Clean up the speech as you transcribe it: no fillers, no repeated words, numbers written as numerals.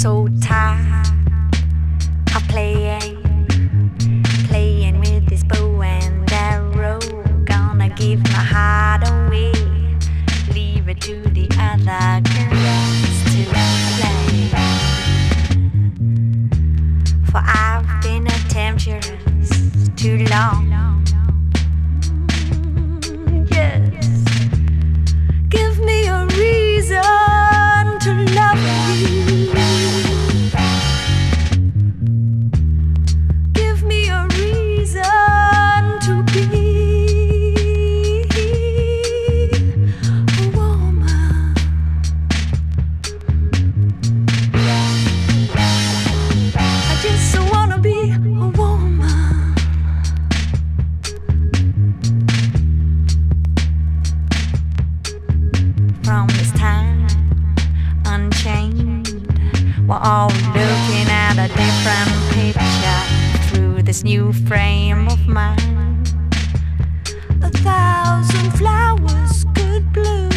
so tired of playing with this bow and arrow. Gonna give my heart away, leave it to the other girls to play. For I've been a temptress too long. Yes, give me a reason to love you. Give me a reason to be a woman. I just wanna be a woman. From this time unchained, we're all looking at a different picture through this new frame of mine. 1,000 flowers could bloom.